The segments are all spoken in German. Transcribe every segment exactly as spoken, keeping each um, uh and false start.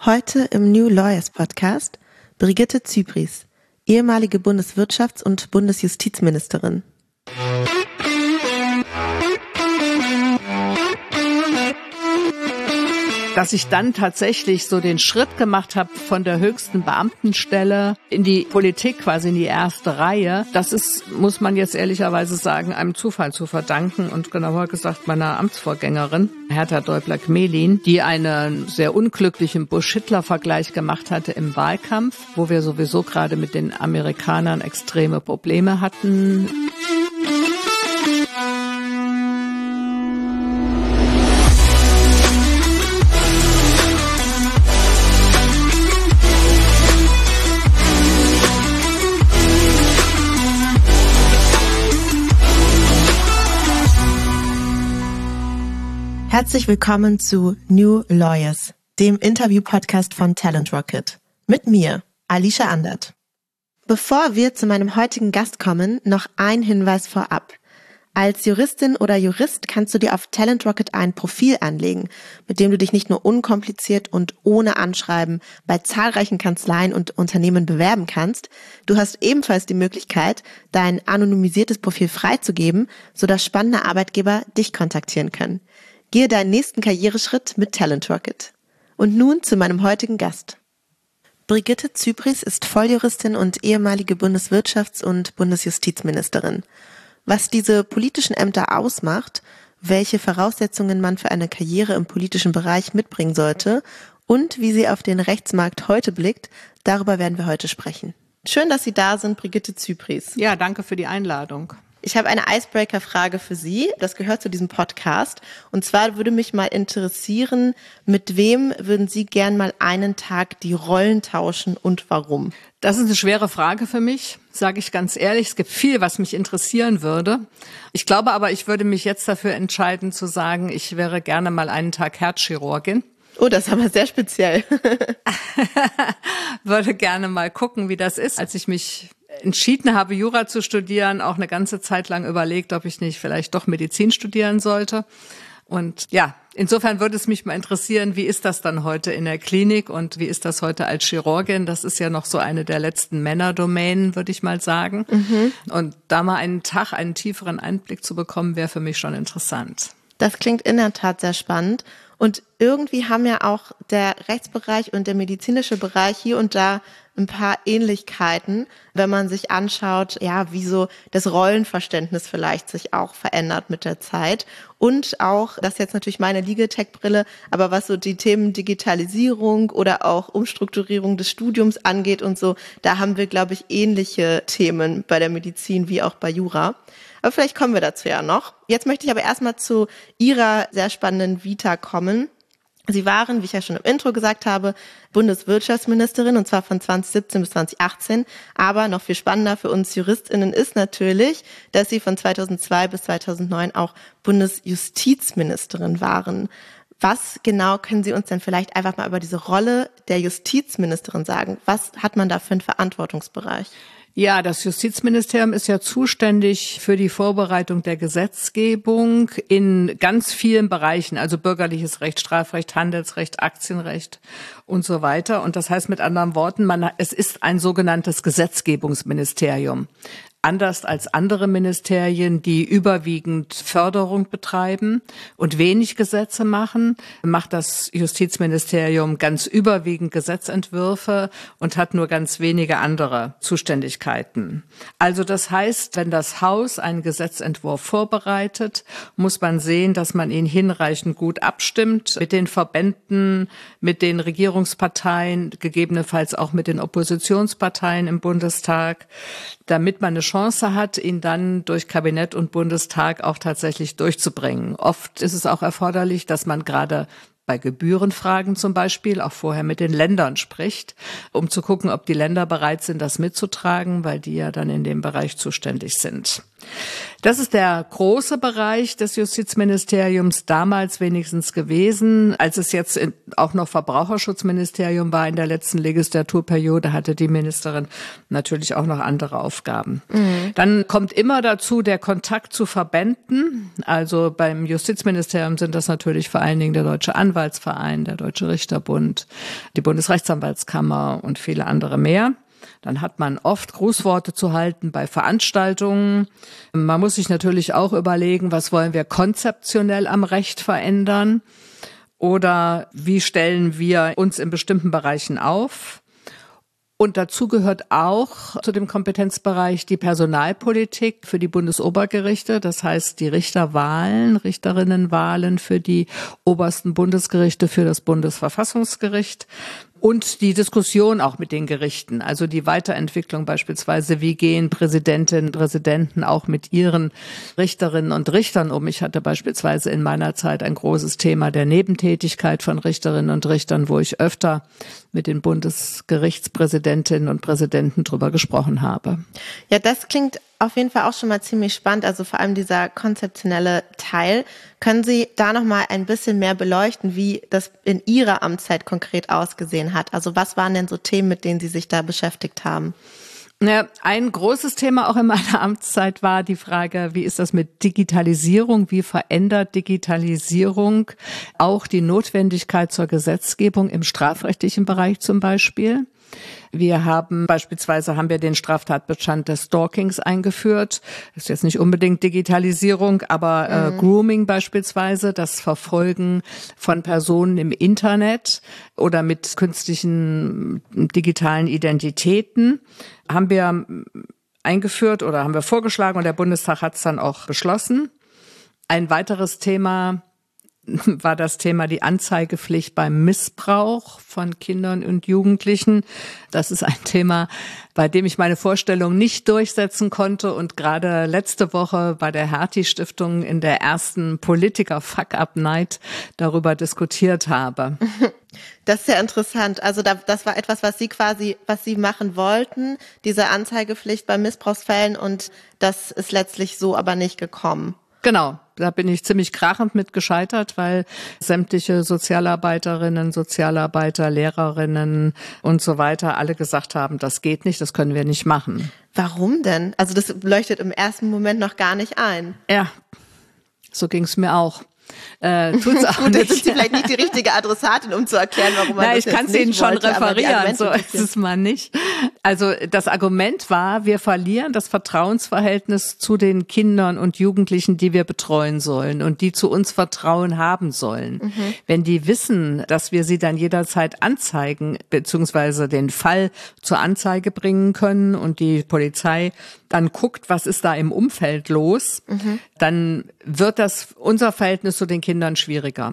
Heute im New Lawyers Podcast Brigitte Zypries, ehemalige Bundeswirtschafts- und Bundesjustizministerin. Dass ich dann tatsächlich so den Schritt gemacht habe von der höchsten Beamtenstelle in die Politik, quasi in die erste Reihe, das ist, muss man jetzt ehrlicherweise sagen, einem Zufall zu verdanken und genauer gesagt meiner Amtsvorgängerin, Hertha Däubler-Gmelin, die einen sehr unglücklichen Bush-Hitler-Vergleich gemacht hatte im Wahlkampf, wo wir sowieso gerade mit den Amerikanern extreme Probleme hatten. Herzlich willkommen zu New Lawyers, dem Interview-Podcast von Talent Rocket. Mit mir, Alicia Andert. Bevor wir zu meinem heutigen Gast kommen, noch ein Hinweis vorab. Als Juristin oder Jurist kannst du dir auf Talent Rocket ein Profil anlegen, mit dem du dich nicht nur unkompliziert und ohne Anschreiben bei zahlreichen Kanzleien und Unternehmen bewerben kannst. Du hast ebenfalls die Möglichkeit, dein anonymisiertes Profil freizugeben, sodass spannende Arbeitgeber dich kontaktieren können. Gehe deinen nächsten Karriereschritt mit Talent Rocket. Und nun zu meinem heutigen Gast. Brigitte Zypries ist Volljuristin und ehemalige Bundeswirtschafts- und Bundesjustizministerin. Was diese politischen Ämter ausmacht, welche Voraussetzungen man für eine Karriere im politischen Bereich mitbringen sollte und wie sie auf den Rechtsmarkt heute blickt, darüber werden wir heute sprechen. Schön, dass Sie da sind, Brigitte Zypries. Ja, danke für die Einladung. Ich habe eine Icebreaker-Frage für Sie. Das gehört zu diesem Podcast. Und zwar würde mich mal interessieren, mit wem würden Sie gern mal einen Tag die Rollen tauschen und warum? Das ist eine schwere Frage für mich, sage ich ganz ehrlich. Es gibt viel, was mich interessieren würde. Ich glaube aber, ich würde mich jetzt dafür entscheiden zu sagen, ich wäre gerne mal einen Tag Herzchirurgin. Oh, das ist aber sehr speziell. Würde gerne mal gucken, wie das ist. Als ich mich entschieden habe, Jura zu studieren, auch eine ganze Zeit lang überlegt, ob ich nicht vielleicht doch Medizin studieren sollte. Und ja, insofern würde es mich mal interessieren, wie ist das dann heute in der Klinik und wie ist das heute als Chirurgin? Das ist ja noch so eine der letzten Männerdomänen, würde ich mal sagen. Mhm. Und da mal einen Tag, einen tieferen Einblick zu bekommen, wäre für mich schon interessant. Das klingt in der Tat sehr spannend. Und irgendwie haben ja auch der Rechtsbereich und der medizinische Bereich hier und da ein paar Ähnlichkeiten, wenn man sich anschaut, ja, wie so das Rollenverständnis vielleicht sich auch verändert mit der Zeit. Und auch, das ist jetzt natürlich meine Legal-Tech-Brille, aber was so die Themen Digitalisierung oder auch Umstrukturierung des Studiums angeht und so, da haben wir, glaube ich, ähnliche Themen bei der Medizin wie auch bei Jura. Aber vielleicht kommen wir dazu ja noch. Jetzt möchte ich aber erstmal zu Ihrer sehr spannenden Vita kommen. Sie waren, wie ich ja schon im Intro gesagt habe, Bundeswirtschaftsministerin und zwar von zwanzig siebzehn bis zwanzig achtzehn. Aber noch viel spannender für uns JuristInnen ist natürlich, dass Sie von zweitausendzwei bis zweitausendneun auch Bundesjustizministerin waren. Was genau können Sie uns denn vielleicht einfach mal über diese Rolle der Justizministerin sagen? Was hat man da für einen Verantwortungsbereich? Ja, das Justizministerium ist ja zuständig für die Vorbereitung der Gesetzgebung in ganz vielen Bereichen, also bürgerliches Recht, Strafrecht, Handelsrecht, Aktienrecht und so weiter. Und das heißt mit anderen Worten, man, es ist ein sogenanntes Gesetzgebungsministerium. Anders als andere Ministerien, die überwiegend Förderung betreiben und wenig Gesetze machen, macht das Justizministerium ganz überwiegend Gesetzentwürfe und hat nur ganz wenige andere Zuständigkeiten. Also das heißt, wenn das Haus einen Gesetzentwurf vorbereitet, muss man sehen, dass man ihn hinreichend gut abstimmt mit den Verbänden, mit den Regierungsparteien, gegebenenfalls auch mit den Oppositionsparteien im Bundestag, damit man eine Chance hat, ihn dann durch Kabinett und Bundestag auch tatsächlich durchzubringen. Oft ist es auch erforderlich, dass man gerade bei Gebührenfragen zum Beispiel auch vorher mit den Ländern spricht, um zu gucken, ob die Länder bereit sind, das mitzutragen, weil die ja dann in dem Bereich zuständig sind. Das ist der große Bereich des Justizministeriums, damals wenigstens gewesen. Als es jetzt auch noch Verbraucherschutzministerium war in der letzten Legislaturperiode, hatte die Ministerin natürlich auch noch andere Aufgaben. Mhm. Dann kommt immer dazu der Kontakt zu Verbänden. Also beim Justizministerium sind das natürlich vor allen Dingen der Deutsche Anwaltsverein, der Deutsche Richterbund, die Bundesrechtsanwaltskammer und viele andere mehr. Dann hat man oft Grußworte zu halten bei Veranstaltungen. Man muss sich natürlich auch überlegen, was wollen wir konzeptionell am Recht verändern oder wie stellen wir uns in bestimmten Bereichen auf. Und dazu gehört auch zu dem Kompetenzbereich die Personalpolitik für die Bundesobergerichte, das heißt die Richterwahlen, Richterinnenwahlen für die obersten Bundesgerichte, für das Bundesverfassungsgericht. Und die Diskussion auch mit den Gerichten, also die Weiterentwicklung beispielsweise, wie gehen Präsidentinnen und Präsidenten auch mit ihren Richterinnen und Richtern um. Ich hatte beispielsweise in meiner Zeit ein großes Thema der Nebentätigkeit von Richterinnen und Richtern, wo ich öfter mit den Bundesgerichtspräsidentinnen und Präsidenten drüber gesprochen habe. Ja, das klingt auf jeden Fall auch schon mal ziemlich spannend, also vor allem dieser konzeptionelle Teil. Können Sie da noch mal ein bisschen mehr beleuchten, wie das in Ihrer Amtszeit konkret ausgesehen hat? Also was waren denn so Themen, mit denen Sie sich da beschäftigt haben? Ja, ein großes Thema auch in meiner Amtszeit war die Frage, wie ist das mit Digitalisierung? Wie verändert Digitalisierung auch die Notwendigkeit zur Gesetzgebung im strafrechtlichen Bereich zum Beispiel? Wir haben beispielsweise haben wir den Straftatbestand des Stalkings eingeführt. Das ist jetzt nicht unbedingt Digitalisierung, aber mhm. äh, Grooming beispielsweise, das Verfolgen von Personen im Internet oder mit künstlichen digitalen Identitäten haben wir eingeführt oder haben wir vorgeschlagen und der Bundestag hat es dann auch beschlossen. Ein weiteres Thema war das Thema die Anzeigepflicht beim Missbrauch von Kindern und Jugendlichen. Das ist ein Thema, bei dem ich meine Vorstellung nicht durchsetzen konnte und gerade letzte Woche bei der Hertie-Stiftung in der ersten Politiker-Fuck-Up-Night darüber diskutiert habe. Das ist ja interessant. Also da, das war etwas, was Sie quasi, was Sie machen wollten, diese Anzeigepflicht bei Missbrauchsfällen, und das ist letztlich so aber nicht gekommen. Genau, da bin ich ziemlich krachend mit gescheitert, weil sämtliche Sozialarbeiterinnen, Sozialarbeiter, Lehrerinnen und so weiter alle gesagt haben, das geht nicht, das können wir nicht machen. Warum denn? Also das leuchtet im ersten Moment noch gar nicht ein. Ja, so ging's mir auch. Äh, tut's auch Gut, nicht. jetzt sind Sie vielleicht nicht die richtige Adressatin, um zu erklären, warum man Na, das ich kann es Ihnen schon wollte, referieren, so ist es mal nicht. Also das Argument war, wir verlieren das Vertrauensverhältnis zu den Kindern und Jugendlichen, die wir betreuen sollen und die zu uns Vertrauen haben sollen. Mhm. Wenn die wissen, dass wir sie dann jederzeit anzeigen, beziehungsweise den Fall zur Anzeige bringen können und die Polizei dann guckt, was ist da im Umfeld los, mhm. dann wird das unser Verhältnis zu den Kindern schwieriger.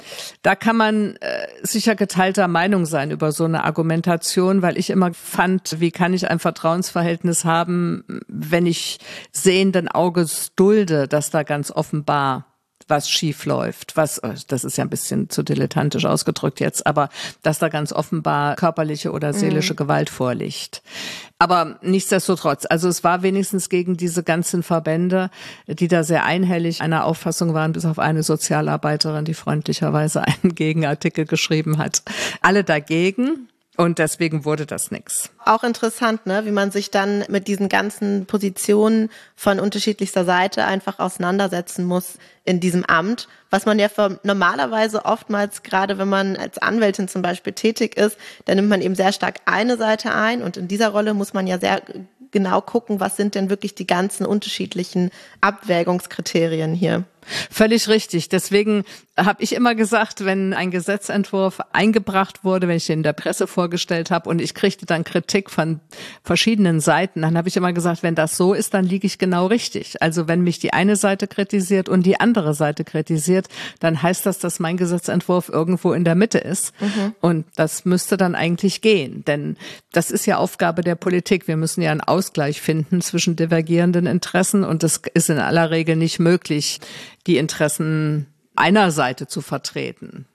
Da kann man äh, sicher geteilter Meinung sein über so eine Argumentation, weil ich immer fand, wie kann ich ein Vertrauensverhältnis haben, wenn ich sehenden Auges dulde, dass da ganz offenbar was schief läuft, was, das ist ja ein bisschen zu dilettantisch ausgedrückt jetzt, aber dass da ganz offenbar körperliche oder seelische mhm. Gewalt vorliegt. Aber nichtsdestotrotz, also es war wenigstens gegen diese ganzen Verbände, die da sehr einhellig einer Auffassung waren, bis auf eine Sozialarbeiterin, die freundlicherweise einen Gegenartikel geschrieben hat, alle dagegen. Und deswegen wurde das nix. Auch interessant, ne, wie man sich dann mit diesen ganzen Positionen von unterschiedlichster Seite einfach auseinandersetzen muss in diesem Amt, was man ja für normalerweise oftmals, gerade wenn man als Anwältin zum Beispiel tätig ist, dann nimmt man eben sehr stark eine Seite ein, und in dieser Rolle muss man ja sehr genau gucken, was sind denn wirklich die ganzen unterschiedlichen Abwägungskriterien hier. Völlig richtig. Deswegen habe ich immer gesagt, wenn ein Gesetzentwurf eingebracht wurde, wenn ich den in der Presse vorgestellt habe und ich kriegte dann Kritik von verschiedenen Seiten, dann habe ich immer gesagt, wenn das so ist, dann liege ich genau richtig. Also wenn mich die eine Seite kritisiert und die andere Seite kritisiert, dann heißt das, dass mein Gesetzentwurf irgendwo in der Mitte ist. Mhm. Und das müsste dann eigentlich gehen. Denn das ist ja Aufgabe der Politik. Wir müssen ja einen Ausgleich finden zwischen divergierenden Interessen, und das ist in aller Regel nicht möglich, die Interessen einer Seite zu vertreten.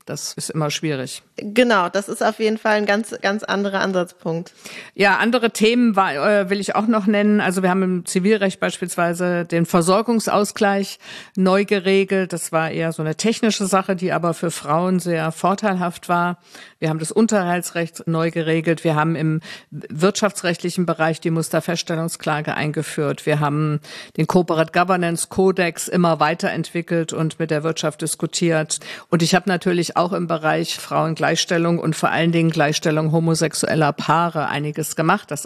Das ist immer schwierig. Genau, das ist auf jeden Fall ein ganz, ganz anderer Ansatzpunkt. Ja, andere Themen war, äh, will ich auch noch nennen. Also wir haben im Zivilrecht beispielsweise den Versorgungsausgleich neu geregelt. Das war eher so eine technische Sache, die aber für Frauen sehr vorteilhaft war. Wir haben das Unterhaltsrecht neu geregelt. Wir haben im wirtschaftsrechtlichen Bereich die Musterfeststellungsklage eingeführt. Wir haben den Corporate Governance Codex immer weiterentwickelt und mit der Wirtschaft diskutiert. Und ich habe natürlich auch im Bereich Frauengleichstellung und vor allen Dingen Gleichstellung homosexueller Paare einiges gemacht. Das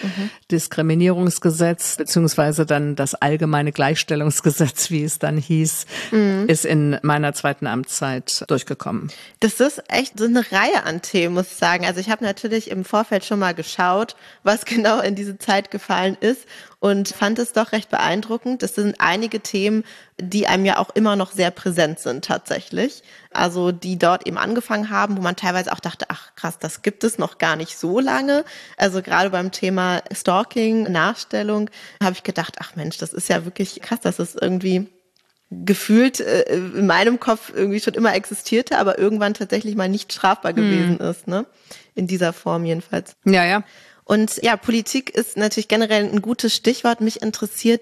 Antidiskriminierungsgesetz beziehungsweise dann das allgemeine Gleichstellungsgesetz, wie es dann hieß, mhm. ist in meiner zweiten Amtszeit durchgekommen. Das ist echt so eine Reihe an Themen, muss ich sagen. Also ich habe natürlich im Vorfeld schon mal geschaut, was genau in diese Zeit gefallen ist und fand es doch recht beeindruckend. Das sind einige Themen, die einem ja auch immer noch sehr präsent sind tatsächlich. Also die dort eben angefangen haben, wo man teilweise auch dachte, ach krass, das gibt es noch gar nicht so lange. Also gerade beim Thema Stalking, Nachstellung, habe ich gedacht, ach Mensch, das ist ja wirklich krass, dass es irgendwie gefühlt äh, in meinem Kopf irgendwie schon immer existierte, aber irgendwann tatsächlich mal nicht strafbar gewesen hm. ist, ne? In dieser Form jedenfalls. Ja, ja. Und ja, Politik ist natürlich generell ein gutes Stichwort. Mich interessiert,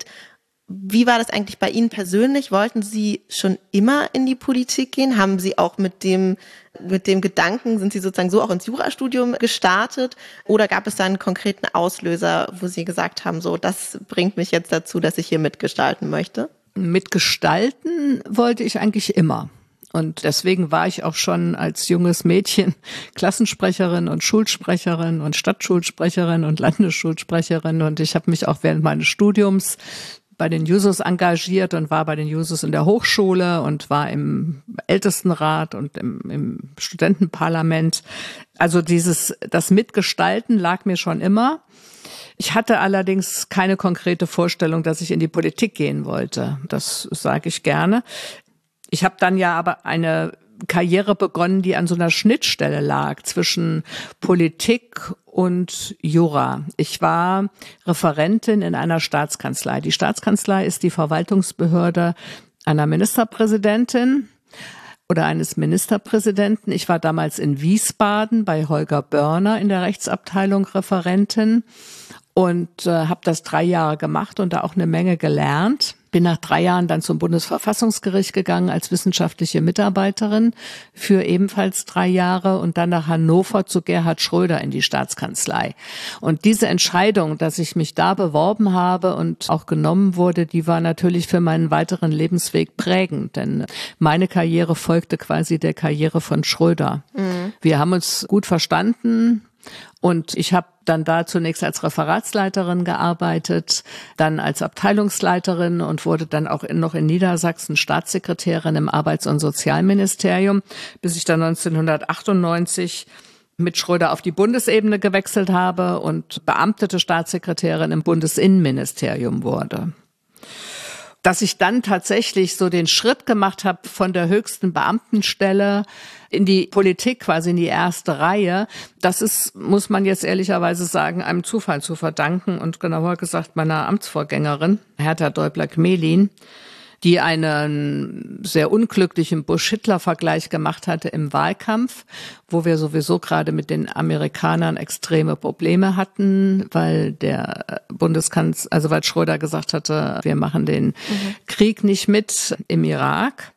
wie war das eigentlich bei Ihnen persönlich? Wollten Sie schon immer in die Politik gehen? Haben Sie auch mit dem, mit dem Gedanken, sind Sie sozusagen so auch ins Jurastudium gestartet? Oder gab es da einen konkreten Auslöser, wo Sie gesagt haben, so, das bringt mich jetzt dazu, dass ich hier mitgestalten möchte? Mitgestalten wollte ich eigentlich immer. Und deswegen war ich auch schon als junges Mädchen Klassensprecherin und Schulsprecherin und Stadtschulsprecherin und Landesschulsprecherin. Und ich habe mich auch während meines Studiums bei den Jusos engagiert und war bei den Jusos in der Hochschule und war im Ältestenrat und im, im Studentenparlament. Also dieses, das Mitgestalten lag mir schon immer. Ich hatte allerdings keine konkrete Vorstellung, dass ich in die Politik gehen wollte. Das sage ich gerne. Ich habe dann ja aber eine Karriere begonnen, die an so einer Schnittstelle lag zwischen Politik und Jura. Ich war Referentin in einer Staatskanzlei. Die Staatskanzlei ist die Verwaltungsbehörde einer Ministerpräsidentin oder eines Ministerpräsidenten. Ich war damals in Wiesbaden bei Holger Börner in der Rechtsabteilung Referentin und äh, habe das drei Jahre gemacht und da auch eine Menge gelernt. Bin nach drei Jahren dann zum Bundesverfassungsgericht gegangen als wissenschaftliche Mitarbeiterin für ebenfalls drei Jahre und dann nach Hannover zu Gerhard Schröder in die Staatskanzlei. Und diese Entscheidung, dass ich mich da beworben habe und auch genommen wurde, die war natürlich für meinen weiteren Lebensweg prägend, denn meine Karriere folgte quasi der Karriere von Schröder. Mhm. Wir haben uns gut verstanden. Und ich habe dann da zunächst als Referatsleiterin gearbeitet, dann als Abteilungsleiterin und wurde dann auch in, noch in Niedersachsen Staatssekretärin im Arbeits- und Sozialministerium, bis ich dann neunzehnhundertachtundneunzig mit Schröder auf die Bundesebene gewechselt habe und beamtete Staatssekretärin im Bundesinnenministerium wurde. Dass ich dann tatsächlich so den Schritt gemacht habe von der höchsten Beamtenstelle in die Politik, quasi in die erste Reihe, das ist, muss man jetzt ehrlicherweise sagen, einem Zufall zu verdanken und genauer gesagt meiner Amtsvorgängerin, Hertha Däubler-Gmelin, die einen sehr unglücklichen Bush-Hitler-Vergleich gemacht hatte im Wahlkampf, wo wir sowieso gerade mit den Amerikanern extreme Probleme hatten, weil der Bundeskanzler, also weil Schröder gesagt hatte, wir machen den mhm. Krieg nicht mit im Irak.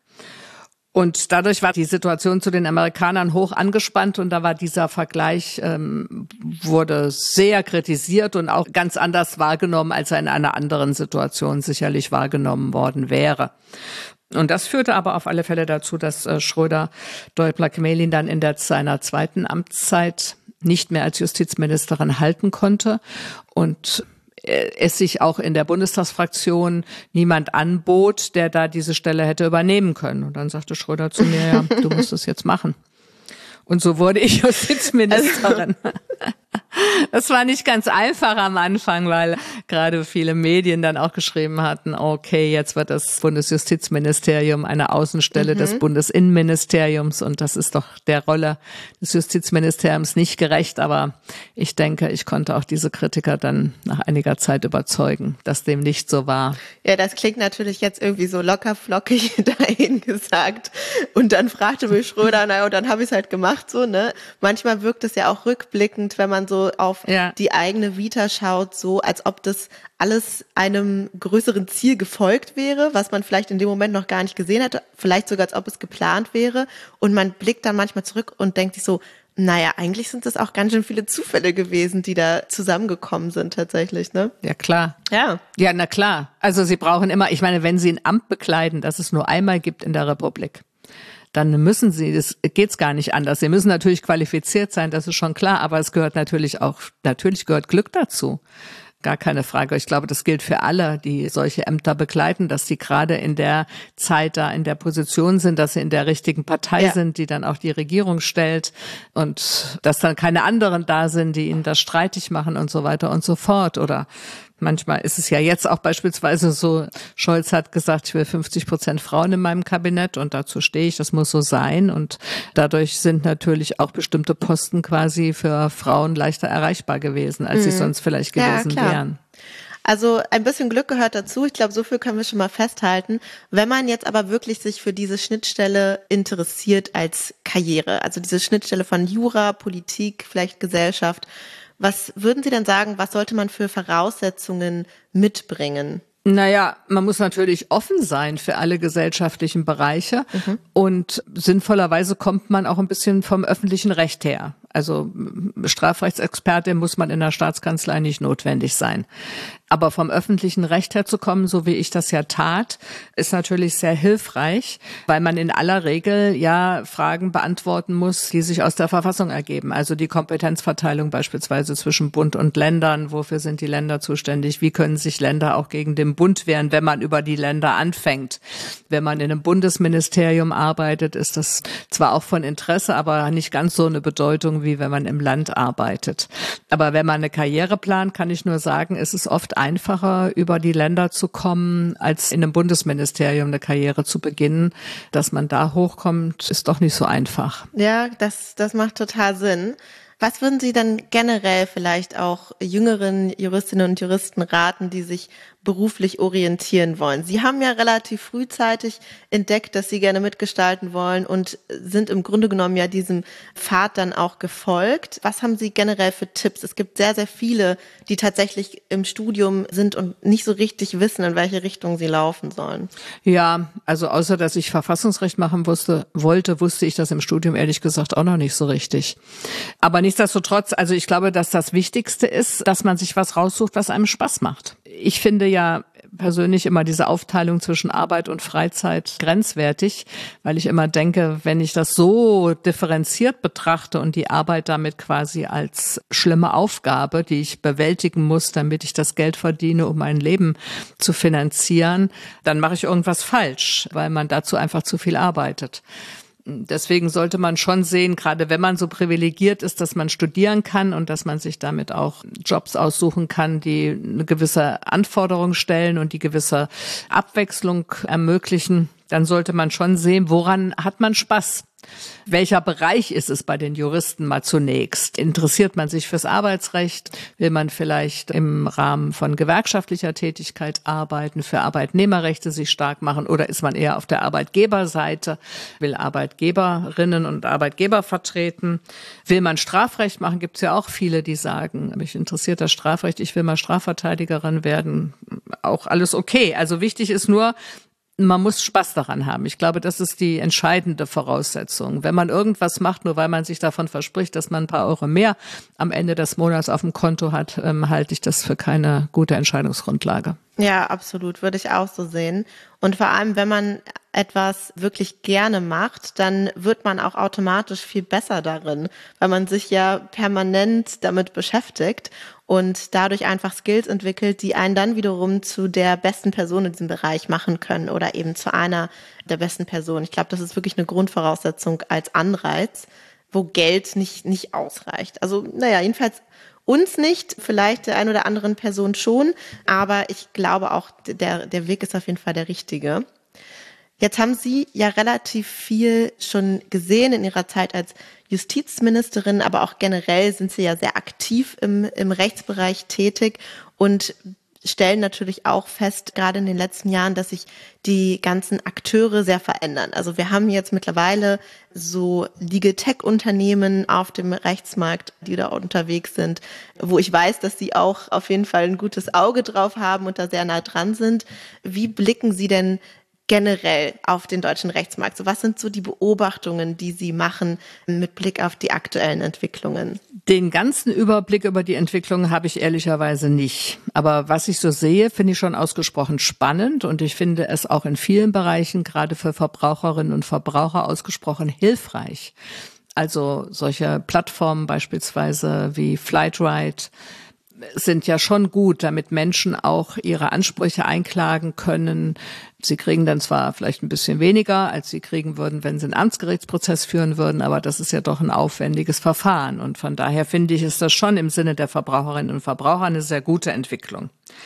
Und dadurch war die Situation zu den Amerikanern hoch angespannt und da war dieser Vergleich, ähm, wurde sehr kritisiert und auch ganz anders wahrgenommen, als er in einer anderen Situation sicherlich wahrgenommen worden wäre. Und das führte aber auf alle Fälle dazu, dass äh, Schröder Däubler-Gmelin dann in der, seiner zweiten Amtszeit nicht mehr als Justizministerin halten konnte und es sich auch in der Bundestagsfraktion niemand anbot, der da diese Stelle hätte übernehmen können. Und dann sagte Schröder zu mir, ja, du musst es jetzt machen. Und so wurde ich Justizministerin. Also, Das war nicht ganz einfach am Anfang, weil gerade viele Medien dann auch geschrieben hatten, okay, jetzt wird das Bundesjustizministerium eine Außenstelle mhm. des Bundesinnenministeriums und das ist doch der Rolle des Justizministeriums nicht gerecht. Aber ich denke, ich konnte auch diese Kritiker dann nach einiger Zeit überzeugen, dass dem nicht so war. Ja, das klingt natürlich jetzt irgendwie so locker flockig dahin gesagt. Und dann fragte mich Schröder, naja, und dann habe ich es halt gemacht so, ne? Manchmal wirkt es ja auch rückblickend, wenn man so auf ja. die eigene Vita schaut, so als ob das alles einem größeren Ziel gefolgt wäre, was man vielleicht in dem Moment noch gar nicht gesehen hätte, vielleicht sogar als ob es geplant wäre. Und man blickt dann manchmal zurück und denkt sich so, naja, eigentlich sind das auch ganz schön viele Zufälle gewesen, die da zusammengekommen sind tatsächlich, ne? Ja, klar. Ja. Ja, na klar. Also Sie brauchen immer, ich meine, wenn Sie ein Amt bekleiden, das es nur einmal gibt in der Republik, dann müssen Sie, das geht's gar nicht anders. Sie müssen natürlich qualifiziert sein, das ist schon klar, aber es gehört natürlich auch, natürlich gehört Glück dazu. Gar keine Frage. Ich glaube, das gilt für alle, die solche Ämter begleiten, dass sie gerade in der Zeit da in der Position sind, dass sie in der richtigen Partei ja. sind, die dann auch die Regierung stellt und dass dann keine anderen da sind, die ihnen das streitig machen und so weiter und so fort. Oder manchmal ist es ja jetzt auch beispielsweise so, Scholz hat gesagt, ich will fünfzig Prozent Frauen in meinem Kabinett und dazu stehe ich, das muss so sein. Und dadurch sind natürlich auch bestimmte Posten quasi für Frauen leichter erreichbar gewesen, als mhm. sie sonst vielleicht gewesen ja, wären. Also ein bisschen Glück gehört dazu. Ich glaube, so viel können wir schon mal festhalten. Wenn man jetzt aber wirklich sich für diese Schnittstelle interessiert als Karriere, also diese Schnittstelle von Jura, Politik, vielleicht Gesellschaft, was würden Sie denn sagen, was sollte man für Voraussetzungen mitbringen? Naja, man muss natürlich offen sein für alle gesellschaftlichen Bereiche mhm. und sinnvollerweise kommt man auch ein bisschen vom öffentlichen Recht her. Also Strafrechtsexperte muss man in der Staatskanzlei nicht notwendig sein. Aber vom öffentlichen Recht her zu kommen, so wie ich das ja tat, ist natürlich sehr hilfreich, weil man in aller Regel ja Fragen beantworten muss, die sich aus der Verfassung ergeben. Also die Kompetenzverteilung beispielsweise zwischen Bund und Ländern. Wofür sind die Länder zuständig? Wie können sich Länder auch gegen den Bund wehren, wenn man über die Länder anfängt? Wenn man in einem Bundesministerium arbeitet, ist das zwar auch von Interesse, aber nicht ganz so eine Bedeutung, wie wenn man im Land arbeitet. Aber wenn man eine Karriere plant, kann ich nur sagen, ist es oft einfacher, über die Länder zu kommen, als in einem Bundesministerium eine Karriere zu beginnen. Dass man da hochkommt, ist doch nicht so einfach. Ja, das, das macht total Sinn. Was würden Sie dann generell vielleicht auch jüngeren Juristinnen und Juristen raten, die sich beruflich orientieren wollen? Sie haben ja relativ frühzeitig entdeckt, dass Sie gerne mitgestalten wollen und sind im Grunde genommen ja diesem Pfad dann auch gefolgt. Was haben Sie generell für Tipps? Es gibt sehr, sehr viele, die tatsächlich im Studium sind und nicht so richtig wissen, in welche Richtung sie laufen sollen. Ja, also außer, dass ich Verfassungsrecht machen wusste, wollte, wusste ich das im Studium ehrlich gesagt auch noch nicht so richtig. Aber nichtsdestotrotz, also ich glaube, dass das Wichtigste ist, dass man sich was raussucht, was einem Spaß macht. Ich finde ja persönlich immer diese Aufteilung zwischen Arbeit und Freizeit grenzwertig, weil ich immer denke, wenn ich das so differenziert betrachte und die Arbeit damit quasi als schlimme Aufgabe, die ich bewältigen muss, damit ich das Geld verdiene, um mein Leben zu finanzieren, dann mache ich irgendwas falsch, weil man dazu einfach zu viel arbeitet. Deswegen sollte man schon sehen, gerade wenn man so privilegiert ist, dass man studieren kann und dass man sich damit auch Jobs aussuchen kann, die eine gewisse Anforderung stellen und die gewisse Abwechslung ermöglichen, dann sollte man schon sehen, woran hat man Spaß. Welcher Bereich ist es bei den Juristen mal zunächst? Interessiert man sich fürs Arbeitsrecht? Will man vielleicht im Rahmen von gewerkschaftlicher Tätigkeit arbeiten, für Arbeitnehmerrechte sich stark machen? Oder ist man eher auf der Arbeitgeberseite, will Arbeitgeberinnen und Arbeitgeber vertreten? Will man Strafrecht machen? Gibt es ja auch viele, die sagen, mich interessiert das Strafrecht, ich will mal Strafverteidigerin werden. Auch alles okay. Also wichtig ist nur, man muss Spaß daran haben. Ich glaube, das ist die entscheidende Voraussetzung. Wenn man irgendwas macht, nur weil man sich davon verspricht, dass man ein paar Euro mehr am Ende des Monats auf dem Konto hat, ähm, halte ich das für keine gute Entscheidungsgrundlage. Ja, absolut, würde ich auch so sehen. Und vor allem, wenn man etwas wirklich gerne macht, dann wird man auch automatisch viel besser darin, weil man sich ja permanent damit beschäftigt und dadurch einfach Skills entwickelt, die einen dann wiederum zu der besten Person in diesem Bereich machen können oder eben zu einer der besten Personen. Ich glaube, das ist wirklich eine Grundvoraussetzung als Anreiz, wo Geld nicht, nicht ausreicht. Also, naja, jedenfalls uns nicht, vielleicht der ein oder anderen Person schon, aber ich glaube auch, der, der Weg ist auf jeden Fall der richtige. Jetzt haben Sie ja relativ viel schon gesehen in Ihrer Zeit als Justizministerin, aber auch generell sind Sie ja sehr aktiv im, im Rechtsbereich tätig und stellen natürlich auch fest, gerade in den letzten Jahren, dass sich die ganzen Akteure sehr verändern. Also wir haben jetzt mittlerweile so Legal Tech-Unternehmen auf dem Rechtsmarkt, die da unterwegs sind, wo ich weiß, dass Sie auch auf jeden Fall ein gutes Auge drauf haben und da sehr nah dran sind. Wie blicken Sie denn generell auf den deutschen Rechtsmarkt? So, was sind so die Beobachtungen, die Sie machen mit Blick auf die aktuellen Entwicklungen? Den ganzen Überblick über die Entwicklungen habe ich ehrlicherweise nicht. Aber was ich so sehe, finde ich schon ausgesprochen spannend und ich finde es auch in vielen Bereichen, gerade für Verbraucherinnen und Verbraucher, ausgesprochen hilfreich. Also solche Plattformen beispielsweise wie Flightride sind ja schon gut, damit Menschen auch ihre Ansprüche einklagen können. Sie kriegen dann zwar vielleicht ein bisschen weniger, als sie kriegen würden, wenn sie einen Amtsgerichtsprozess führen würden, aber das ist ja doch ein aufwendiges Verfahren. Und von daher finde ich, ist das schon im Sinne der Verbraucherinnen und Verbraucher eine sehr gute Entwicklung.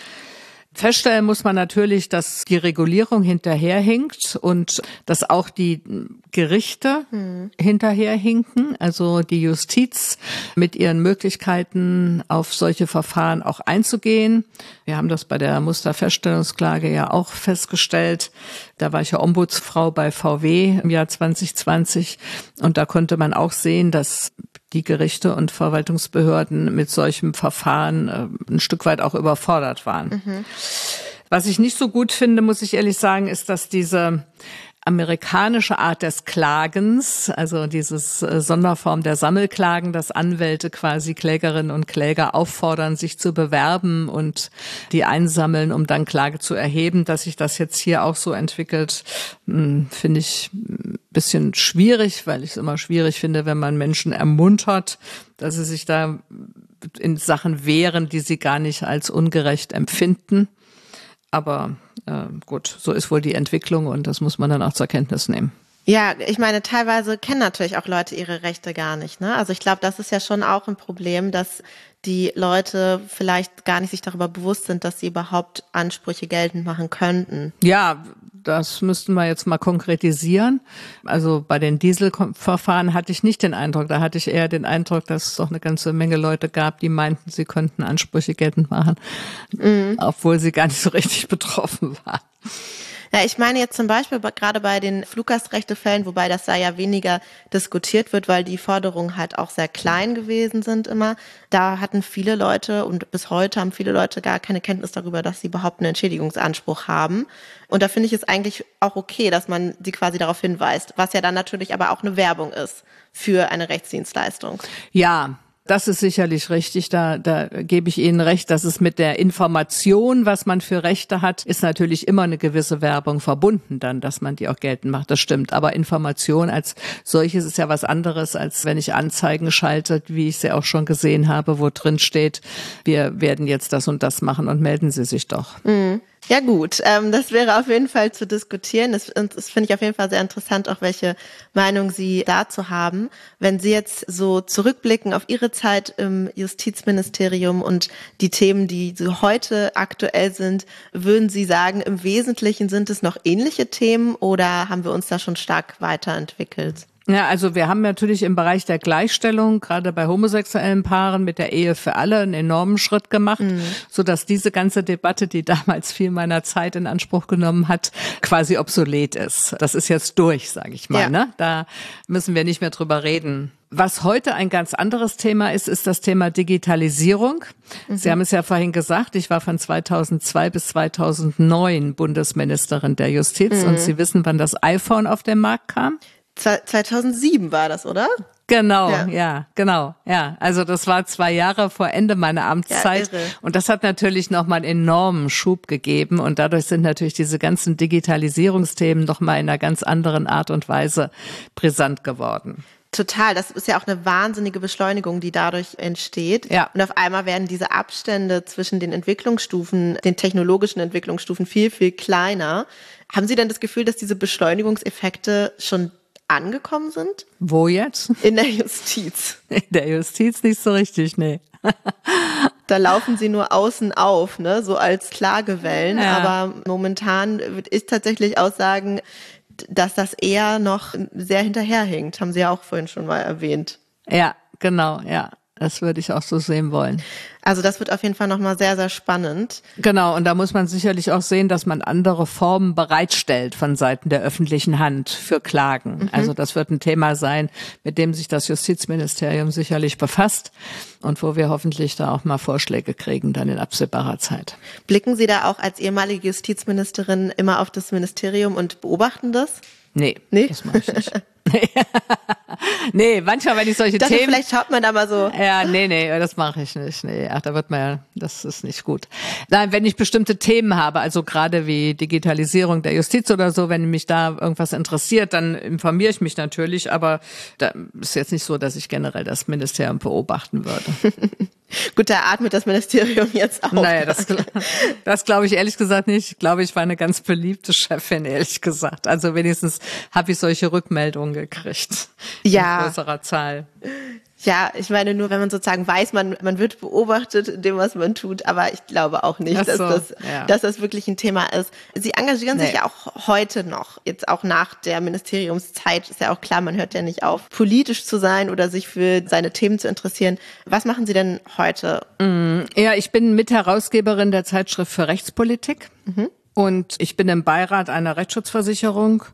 Feststellen muss man natürlich, dass die Regulierung hinterherhinkt und dass auch die Gerichte hm. hinterherhinken, also die Justiz mit ihren Möglichkeiten auf solche Verfahren auch einzugehen. Wir haben das bei der Musterfeststellungsklage ja auch festgestellt. Da war ich ja Ombudsfrau bei V W im Jahr zwanzig zwanzig und da konnte man auch sehen, dass die Gerichte und Verwaltungsbehörden mit solchem Verfahren äh, ein Stück weit auch überfordert waren. Mhm. Was ich nicht so gut finde, muss ich ehrlich sagen, ist, dass diese amerikanische Art des Klagens, also dieses äh, Sonderform der Sammelklagen, dass Anwälte quasi Klägerinnen und Kläger auffordern, sich zu bewerben und die einsammeln, um dann Klage zu erheben, dass sich das jetzt hier auch so entwickelt, mh, finde ich ein bisschen schwierig, weil ich es immer schwierig finde, wenn man Menschen ermuntert, dass sie sich da in Sachen wehren, die sie gar nicht als ungerecht empfinden. Aber äh, gut, so ist wohl die Entwicklung und das muss man dann auch zur Kenntnis nehmen. Ja, ich meine, teilweise kennen natürlich auch Leute ihre Rechte gar nicht, ne? Also ich glaube, das ist ja schon auch ein Problem, dass die Leute vielleicht gar nicht sich darüber bewusst sind, dass sie überhaupt Ansprüche geltend machen könnten. Ja, das müssten wir jetzt mal konkretisieren. Also bei den Dieselverfahren hatte ich nicht den Eindruck, da hatte ich eher den Eindruck, dass es doch eine ganze Menge Leute gab, die meinten, sie könnten Ansprüche geltend machen, mhm. obwohl sie gar nicht so richtig betroffen waren. Ja, ich meine jetzt zum Beispiel gerade bei den Fluggastrechtefällen, wobei das da ja weniger diskutiert wird, weil die Forderungen halt auch sehr klein gewesen sind immer. Da hatten viele Leute und bis heute haben viele Leute gar keine Kenntnis darüber, dass sie überhaupt einen Entschädigungsanspruch haben. Und da finde ich es eigentlich auch okay, dass man sie quasi darauf hinweist, was ja dann natürlich aber auch eine Werbung ist für eine Rechtsdienstleistung. Ja. Das ist sicherlich richtig, da, da gebe ich Ihnen recht, dass es mit der Information, was man für Rechte hat, ist natürlich immer eine gewisse Werbung verbunden dann, dass man die auch geltend macht, das stimmt. Aber Information als solches ist ja was anderes, als wenn ich Anzeigen schalte, wie ich sie auch schon gesehen habe, wo drin steht, wir werden jetzt das und das machen und melden Sie sich doch. Mhm. Ja gut, ähm, das wäre auf jeden Fall zu diskutieren. Das, das finde ich auf jeden Fall sehr interessant, auch welche Meinung Sie dazu haben. Wenn Sie jetzt so zurückblicken auf Ihre Zeit im Justizministerium und die Themen, die so heute aktuell sind, würden Sie sagen, im Wesentlichen sind es noch ähnliche Themen oder haben wir uns da schon stark weiterentwickelt? Ja, also wir haben natürlich im Bereich der Gleichstellung, gerade bei homosexuellen Paaren mit der Ehe für alle, einen enormen Schritt gemacht, mhm. sodass diese ganze Debatte, die damals viel meiner Zeit in Anspruch genommen hat, quasi obsolet ist. Das ist jetzt durch, sage ich mal. Ja. Ne? Da müssen wir nicht mehr drüber reden. Was heute ein ganz anderes Thema ist, ist das Thema Digitalisierung. Mhm. Sie haben es ja vorhin gesagt, ich war von zweitausendzwei bis zweitausendneun Bundesministerin der Justiz mhm. und Sie wissen, wann das iPhone auf den Markt kam? zweitausendsieben war das, oder? Genau, ja. ja, genau, ja. Also das war zwei Jahre vor Ende meiner Amtszeit ja, und das hat natürlich nochmal einen enormen Schub gegeben und dadurch sind natürlich diese ganzen Digitalisierungsthemen nochmal in einer ganz anderen Art und Weise brisant geworden. Total, das ist ja auch eine wahnsinnige Beschleunigung, die dadurch entsteht. Ja. Und auf einmal werden diese Abstände zwischen den Entwicklungsstufen, den technologischen Entwicklungsstufen viel, viel kleiner. Haben Sie denn das Gefühl, dass diese Beschleunigungseffekte schon angekommen sind? Wo jetzt? In der Justiz. In der Justiz nicht so richtig, nee. Da laufen sie nur außen auf, ne, so als Klagewellen. Ja. Aber momentan würde ich tatsächlich auch sagen, dass das eher noch sehr hinterherhinkt. Haben Sie ja auch vorhin schon mal erwähnt. Ja, genau, ja. Das würde ich auch so sehen wollen. Also das wird auf jeden Fall nochmal sehr, sehr spannend. Genau, und da muss man sicherlich auch sehen, dass man andere Formen bereitstellt von Seiten der öffentlichen Hand für Klagen. Mhm. Also das wird ein Thema sein, mit dem sich das Justizministerium sicherlich befasst und wo wir hoffentlich da auch mal Vorschläge kriegen, dann in absehbarer Zeit. Blicken Sie da auch als ehemalige Justizministerin immer auf das Ministerium und beobachten das? Nee, nee? Das mache ich nicht. Nee. Nee, manchmal, wenn ich solche das Themen... Vielleicht schaut man da mal so... Ja, nee, nee, das mache ich nicht. Nee, ach, da wird man ja, das ist nicht gut. Nein, wenn ich bestimmte Themen habe, also gerade wie Digitalisierung der Justiz oder so, wenn mich da irgendwas interessiert, dann informiere ich mich natürlich, aber da ist jetzt nicht so, dass ich generell das Ministerium beobachten würde. Gut, da atmet das Ministerium jetzt auch. Naja, das, das glaube ich ehrlich gesagt nicht. Ich glaube, ich war eine ganz beliebte Chefin, ehrlich gesagt. Also wenigstens habe ich solche Rückmeldungen gekriegt. Ja. In größerer Zahl. Ja, ich meine nur, wenn man sozusagen weiß, man man wird beobachtet in dem, was man tut, aber ich glaube auch nicht, so, dass das ja. dass das wirklich ein Thema ist. Sie engagieren nee. sich ja auch heute noch, jetzt auch nach der Ministeriumszeit, ist ja auch klar, man hört ja nicht auf, politisch zu sein oder sich für seine Themen zu interessieren. Was machen Sie denn heute? Ja, ich bin Mitherausgeberin der Zeitschrift für Rechtspolitik mhm. und ich bin im Beirat einer Rechtsschutzversicherung.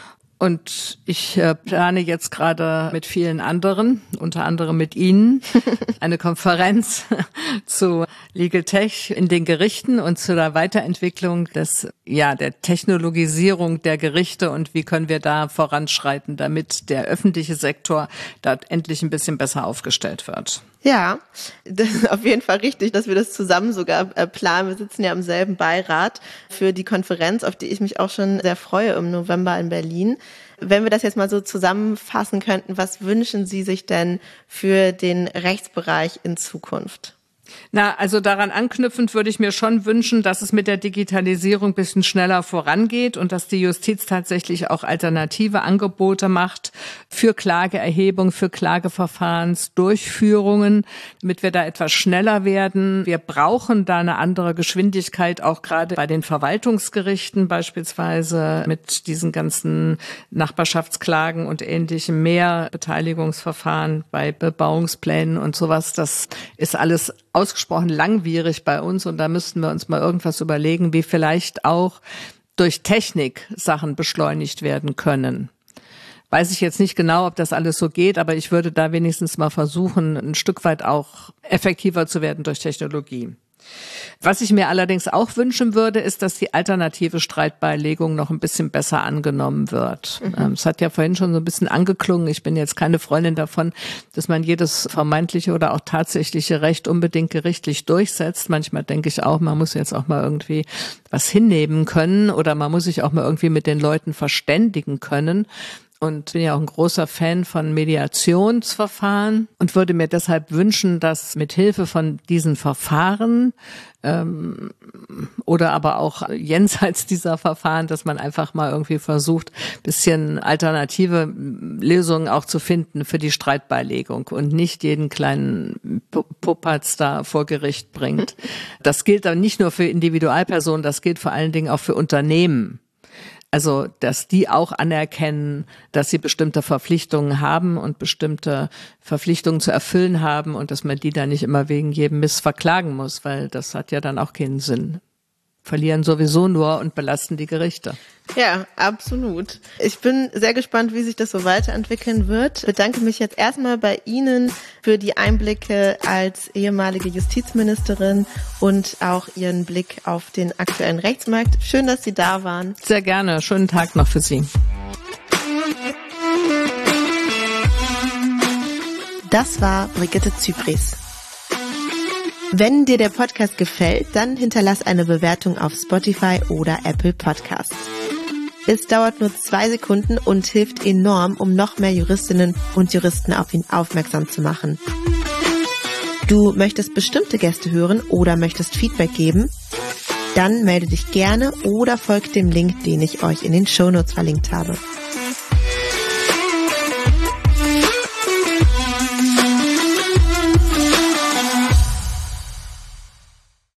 Und ich äh, plane jetzt gerade mit vielen anderen, unter anderem mit Ihnen, eine Konferenz zu Legal Tech in den Gerichten und zu der Weiterentwicklung des, ja, der Technologisierung der Gerichte und wie können wir da voranschreiten, damit der öffentliche Sektor da endlich ein bisschen besser aufgestellt wird. Ja, das ist auf jeden Fall richtig, dass wir das zusammen sogar äh, planen. Wir sitzen ja im selben Beirat für die Konferenz, auf die ich mich auch schon sehr freue im November in Berlin. Wenn wir das jetzt mal so zusammenfassen könnten, was wünschen Sie sich denn für den Rechtsbereich in Zukunft? Na, also daran anknüpfend würde ich mir schon wünschen, dass es mit der Digitalisierung ein bisschen schneller vorangeht und dass die Justiz tatsächlich auch alternative Angebote macht für Klageerhebung, für Klageverfahrensdurchführungen, damit wir da etwas schneller werden. Wir brauchen da eine andere Geschwindigkeit, auch gerade bei den Verwaltungsgerichten beispielsweise mit diesen ganzen Nachbarschaftsklagen und ähnlichem mehr, Beteiligungsverfahren bei Bebauungsplänen und sowas. Das ist alles ausgesprochen langwierig bei uns und da müssten wir uns mal irgendwas überlegen, wie vielleicht auch durch Technik Sachen beschleunigt werden können. Weiß ich jetzt nicht genau, ob das alles so geht, aber ich würde da wenigstens mal versuchen, ein Stück weit auch effektiver zu werden durch Technologie. Was ich mir allerdings auch wünschen würde, ist, dass die alternative Streitbeilegung noch ein bisschen besser angenommen wird. Mhm. Es hat ja vorhin schon so ein bisschen angeklungen. Ich bin jetzt keine Freundin davon, dass man jedes vermeintliche oder auch tatsächliche Recht unbedingt gerichtlich durchsetzt. Manchmal denke ich auch, man muss jetzt auch mal irgendwie was hinnehmen können oder man muss sich auch mal irgendwie mit den Leuten verständigen können. Und bin ja auch ein großer Fan von Mediationsverfahren und würde mir deshalb wünschen, dass mit Hilfe von diesen Verfahren ähm, oder aber auch jenseits dieser Verfahren, dass man einfach mal irgendwie versucht, bisschen alternative Lösungen auch zu finden für die Streitbeilegung und nicht jeden kleinen Pupatz da vor Gericht bringt. Das gilt dann nicht nur für Individualpersonen, das gilt vor allen Dingen auch für Unternehmen. Also, dass die auch anerkennen, dass sie bestimmte Verpflichtungen haben und bestimmte Verpflichtungen zu erfüllen haben und dass man die dann nicht immer wegen jedem Mist verklagen muss, weil das hat ja dann auch keinen Sinn. Verlieren sowieso nur und belasten die Gerichte. Ja, absolut. Ich bin sehr gespannt, wie sich das so weiterentwickeln wird. Ich bedanke mich jetzt erstmal bei Ihnen für die Einblicke als ehemalige Justizministerin und auch Ihren Blick auf den aktuellen Rechtsmarkt. Schön, dass Sie da waren. Sehr gerne. Schönen Tag noch für Sie. Das war Brigitte Zypries. Wenn dir der Podcast gefällt, dann hinterlass eine Bewertung auf Spotify oder Apple Podcasts. Es dauert nur zwei Sekunden und hilft enorm, um noch mehr Juristinnen und Juristen auf ihn aufmerksam zu machen. Du möchtest bestimmte Gäste hören oder möchtest Feedback geben? Dann melde dich gerne oder folg dem Link, den ich euch in den Shownotes verlinkt habe.